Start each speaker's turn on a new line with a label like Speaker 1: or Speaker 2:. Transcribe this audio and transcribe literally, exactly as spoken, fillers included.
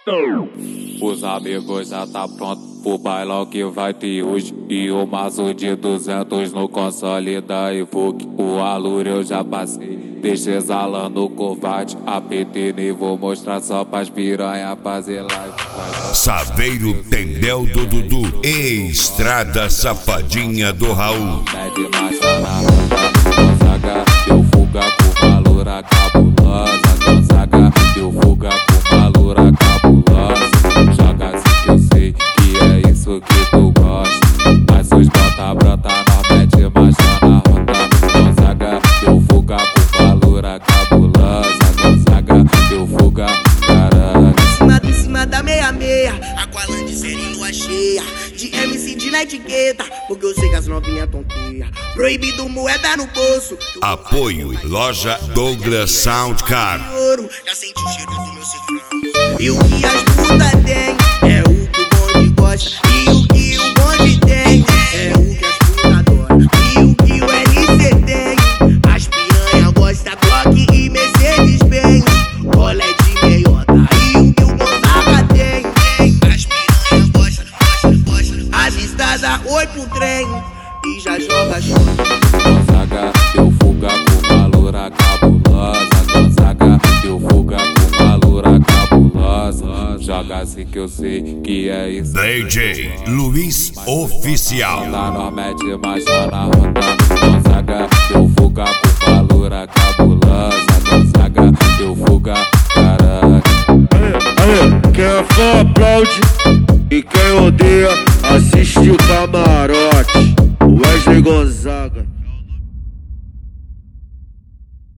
Speaker 1: Os amigos já tá pronto pro bailão que vai ter hoje. E o maço de duzentos no console da Evoque. O Alure eu já passei, deixa exalando o covarde. A P T nem vou mostrar só pras piranha fazer live.
Speaker 2: Saveiro Tendel do Dudu, Estrada Safadinha do Raul.
Speaker 1: Mede marcha na rota, Gonzaga, eu fuga com valor a cabulosa. Gonzaga, eu fuga com valor a cabulosa. Joga assim que eu sei que é isso que tu gosta. Mas os bota brota, nós mete marcha na rota. Gonzaga, eu fuga com valor a cabulosa. Gonzaga, eu fuga, caralho.
Speaker 3: Em cima, em cima da meia-meia, Aqualand serinho lua cheia. De M C de na etiqueta, porque eu sei que as novinhas tonteia. Proibido moeda no bolso.
Speaker 2: Apoio Loja Douglas Sound Car.
Speaker 3: Já senti o cheiro do meu cifrão. E o que as putas tem é o que o bonde gosta. E o que o bonde tem é o que as putas adoram. E o que o L C tem, as piranha gosta Glock e Mercedes Benz. Olé de meiota. E o que o Gonzaga tem, as piranha gosta, gosta, gosta. Avistada, oi pro trem e já joga chão.
Speaker 1: Gonzaga, eu fuga com valor a cabulosa. Gonzaga, eu fuga com valor a cabulosa. Joga assim que eu sei que é isso.
Speaker 2: D J Luiz Oficial.
Speaker 1: Tá no mete marcha na rota. Gonzaga, eu fuga com valor a cabulosa. Gonzaga, eu fuga, caralho.
Speaker 4: Aê, aê, quem é fã aplaude e quem odeia assiste o camarote. Wesley Gonzaga.